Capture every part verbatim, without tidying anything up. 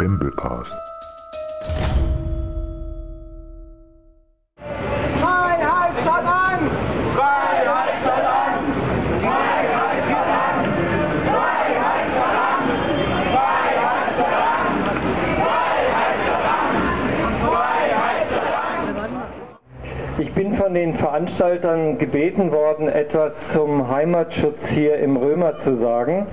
Bimblecast. Freiheit statt Angst! Freiheit statt Angst! Freiheit statt Angst! Freiheit statt Angst! Freiheit statt Angst! Freiheit statt Angst! Ich bin von den Veranstaltern gebeten worden, etwas zum Heimatschutz hier im Römer zu sagen.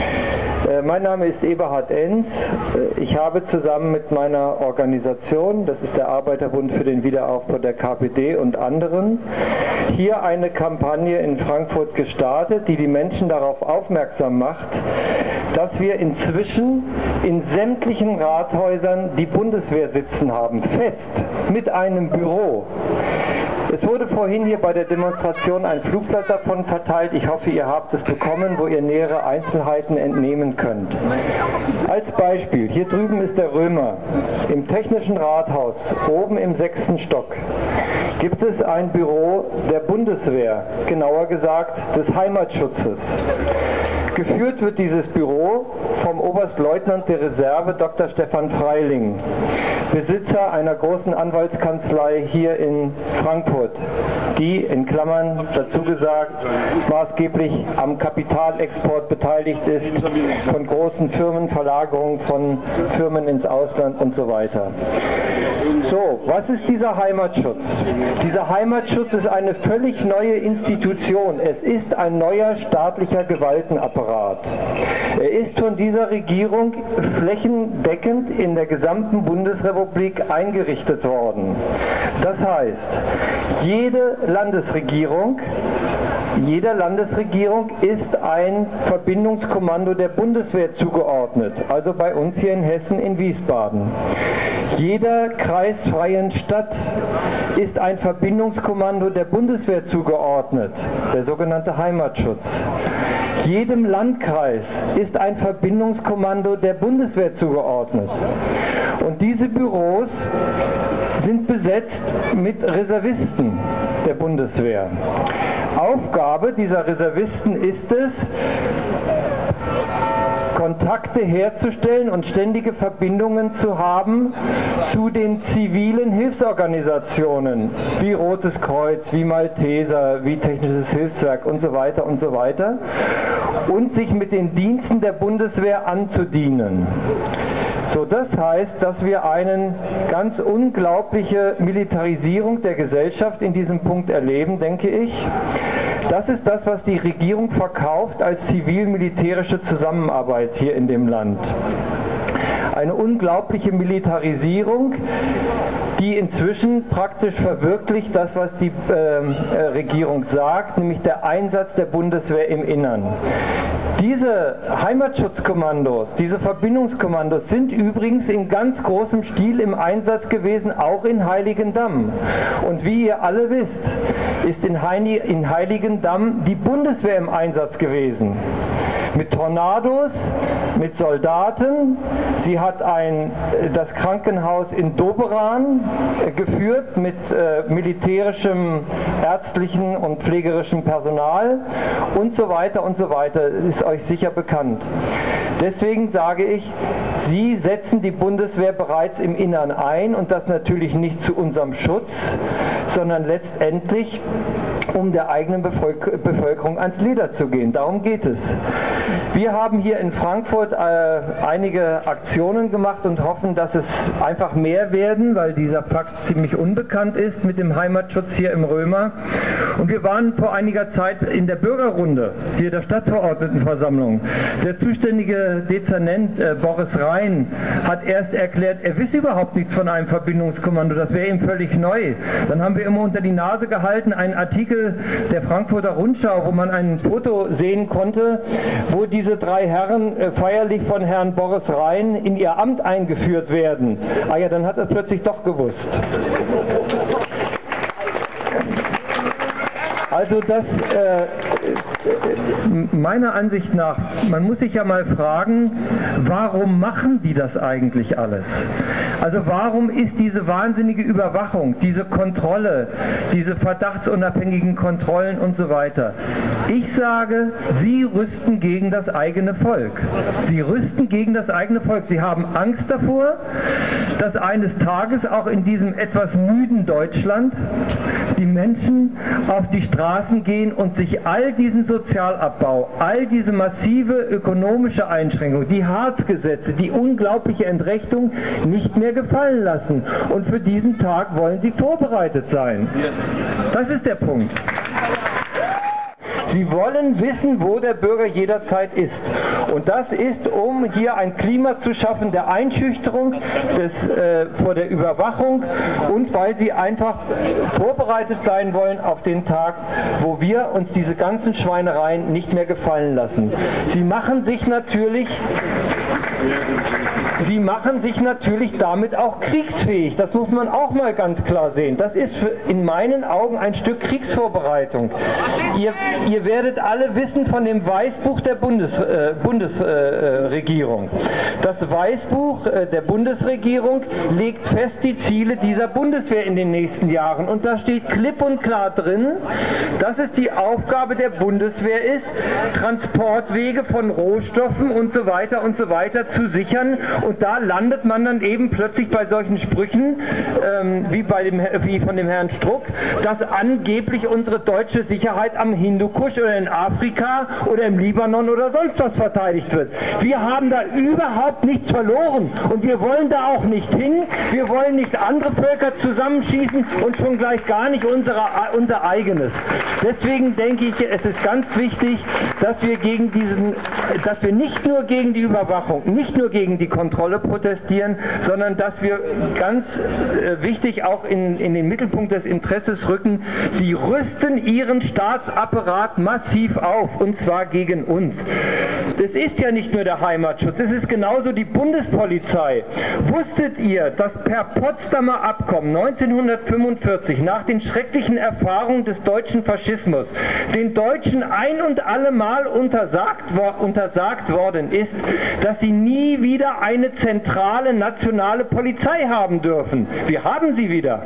Mein Name ist Eberhard Enz. Ich habe zusammen mit meiner Organisation, das ist der Arbeiterbund für den Wiederaufbau der K P D und anderen, hier eine Kampagne in Frankfurt gestartet, die die Menschen darauf aufmerksam macht, dass wir inzwischen in sämtlichen Rathäusern die Bundeswehr sitzen haben, fest, mit einem Büro. Es wurde vorhin hier bei der Demonstration ein Flugblatt davon verteilt. Ich hoffe, ihr habt es bekommen, wo ihr nähere Einzelheiten entnehmen könnt. Als Beispiel, hier drüben ist der Römer. Im Technischen Rathaus, oben im sechsten Stock, gibt es ein Büro der Bundeswehr, genauer gesagt des Heimatschutzes. Geführt wird dieses Büro vom Oberstleutnant der Reserve Doktor Stefan Freiling, Besitzer einer großen Anwaltskanzlei hier in Frankfurt, die, in Klammern dazu gesagt, maßgeblich am Kapitalexport beteiligt ist, von großen Firmen, Verlagerung von Firmen ins Ausland und so weiter. So, was ist dieser Heimatschutz? Dieser Heimatschutz ist eine völlig neue Institution. Es ist ein neuer staatlicher Gewaltenapparat. Er ist von dieser Regierung flächendeckend in der gesamten Bundesrepublik eingerichtet worden. Das heißt, jede Landesregierung, jeder Landesregierung ist ein Verbindungskommando der Bundeswehr zugeordnet, also bei uns hier in Hessen in Wiesbaden. Jeder kreisfreien Stadt ist ein Verbindungskommando der Bundeswehr zugeordnet, der sogenannte Heimatschutz. Jedem Landkreis ist ein Verbindungskommando der Bundeswehr zugeordnet. Und diese Büros sind besetzt mit Reservisten der Bundeswehr. Aufgabe dieser Reservisten ist es, Kontakte herzustellen und ständige Verbindungen zu haben zu den zivilen Hilfsorganisationen, wie Rotes Kreuz, wie Malteser, wie Technisches Hilfswerk und so weiter und so weiter, und sich mit den Diensten der Bundeswehr anzudienen. So, das heißt, dass wir eine ganz unglaubliche Militarisierung der Gesellschaft in diesem Punkt erleben, denke ich. Das ist das, was die Regierung verkauft als zivil-militärische Zusammenarbeit hier in dem Land. Eine unglaubliche Militarisierung, die inzwischen praktisch verwirklicht das, was die äh, Regierung sagt, nämlich der Einsatz der Bundeswehr im Innern. Diese Heimatschutzkommandos, diese Verbindungskommandos sind übrigens in ganz großem Stil im Einsatz gewesen, auch in Heiligendamm. Und wie ihr alle wisst, ist in, Heini, in Heiligendamm die Bundeswehr im Einsatz gewesen. Mit Tornados, mit Soldaten. Sie hat ein, das Krankenhaus in Doberan äh, geführt mit äh, militärischem, ärztlichen und pflegerischem Personal und so weiter und so weiter. Ist euch sicher bekannt. Deswegen sage ich, Sie setzen die Bundeswehr bereits im Innern ein und das natürlich nicht zu unserem Schutz, sondern letztendlich um der eigenen Bevölker- Bevölkerung ans Leder zu gehen. Darum geht es. Wir haben hier in Frankfurt äh, einige Aktionen gemacht und hoffen, dass es einfach mehr werden, weil dieser Fakt ziemlich unbekannt ist mit dem Heimatschutz hier im Römer. Und wir waren vor einiger Zeit in der Bürgerrunde hier der Stadtverordnetenversammlung. Der zuständige Dezernent äh, Boris Rhein hat erst erklärt, er wisse überhaupt nichts von einem Verbindungskommando, das wäre ihm völlig neu. Dann haben wir immer unter die Nase gehalten einen Artikel der Frankfurter Rundschau, wo man ein Foto sehen konnte, wo diese drei Herren äh, feierlich von Herrn Boris Rhein in ihr Amt eingeführt werden. Ah ja, dann hat er es plötzlich doch gewusst. Also das, äh, meiner Ansicht nach, man muss sich ja mal fragen, warum machen die das eigentlich alles? Also warum ist diese wahnsinnige Überwachung, diese Kontrolle, diese verdachtsunabhängigen Kontrollen und so weiter? Ich sage, sie rüsten gegen das eigene Volk. Sie rüsten gegen das eigene Volk. Sie haben Angst davor, dass eines Tages auch in diesem etwas müden Deutschland die Menschen auf die Straßen gehen und sich all diesen Sozialabbau, all diese massive ökonomische Einschränkung, die Hartz-Gesetze, die unglaubliche Entrechtung nicht mehr gefallen lassen. Und für diesen Tag wollen sie vorbereitet sein. Das ist der Punkt. Sie wollen wissen, wo der Bürger jederzeit ist. Und das ist, um hier ein Klima zu schaffen der Einschüchterung, des, äh, vor der Überwachung und weil sie einfach vorbereitet sein wollen auf den Tag, wo wir uns diese ganzen Schweinereien nicht mehr gefallen lassen. Sie machen sich natürlich Sie machen sich natürlich damit auch kriegsfähig. Das muss man auch mal ganz klar sehen. Das ist für, in meinen Augen ein Stück Kriegsvorbereitung. Ihr, ihr werdet alle wissen von dem Weißbuch der Bundes, äh, Bundesregierung. Äh, das Weißbuch äh, der Bundesregierung legt fest die Ziele dieser Bundeswehr in den nächsten Jahren. Und da steht klipp und klar drin, dass es die Aufgabe der Bundeswehr ist, Transportwege von Rohstoffen und so weiter und so weiter zu sichern. Und da landet man dann eben plötzlich bei solchen Sprüchen, ähm, wie, bei dem, wie von dem Herrn Struck, dass angeblich unsere deutsche Sicherheit am Hindukusch oder in Afrika oder im Libanon oder sonst was verteidigt wird. Wir haben da überhaupt nichts verloren und wir wollen da auch nicht hin. Wir wollen nicht andere Völker zusammenschießen und schon gleich gar nicht unsere, unser eigenes. Deswegen denke ich, es ist ganz wichtig, dass wir gegen diesen, dass wir nicht nur gegen die Überwachung, nicht nur gegen die Kontrolle protestieren, sondern dass wir ganz äh, wichtig auch in, in den Mittelpunkt des Interesses rücken, sie rüsten ihren Staatsapparat massiv auf, und zwar gegen uns. Das ist ja nicht nur der Heimatschutz, es ist genauso die Bundespolizei. Wusstet ihr, dass per Potsdamer Abkommen neunzehnhundertfünfundvierzig nach den schrecklichen Erfahrungen des deutschen Faschismus den Deutschen ein und alle Mal untersagt, untersagt worden ist, dass sie nie wieder eine zentrale nationale Polizei haben dürfen. Wir haben sie wieder.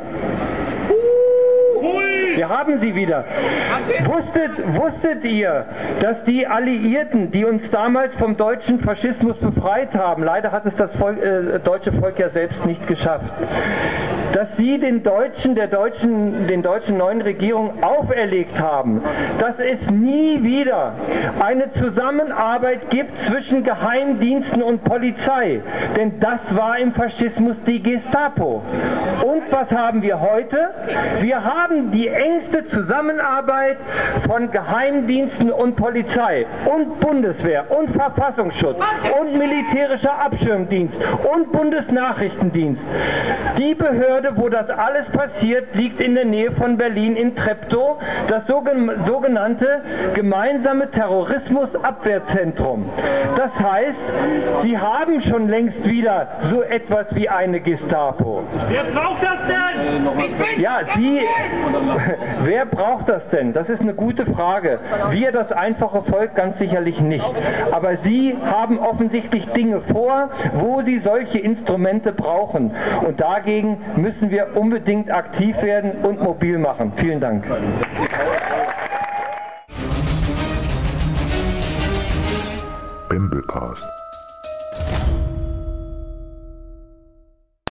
Wir haben sie wieder. Wusstet, wusstet ihr, dass die Alliierten, die uns damals vom deutschen Faschismus befreit haben, leider hat es das Volk, äh, deutsche Volk ja selbst nicht geschafft, dass sie den Deutschen, der deutschen, den deutschen neuen Regierung auferlegt haben, dass es nie wieder eine Zusammenarbeit gibt zwischen Geheimdiensten und Polizei. Denn das war im Faschismus die Gestapo. Und was haben wir heute? Wir haben die engste Zusammenarbeit von Geheimdiensten und Polizei und Bundeswehr und Verfassungsschutz und militärischer Abschirmdienst und Bundesnachrichtendienst. Die Behörde, wo das alles passiert, liegt in der Nähe von Berlin in Treptow, das sogenannte gemeinsame Terrorismusabwehrzentrum. Das heißt, sie haben schon längst wieder so etwas wie eine Gestapo. Wer braucht das denn? Ja, Sie, wer braucht das denn? Das ist eine gute Frage. Wir, das einfache Volk, ganz sicherlich nicht. Aber Sie haben offensichtlich Dinge vor, wo Sie solche Instrumente brauchen. Und dagegen müssen wir unbedingt aktiv werden und mobil machen. Vielen Dank. Bimblecast.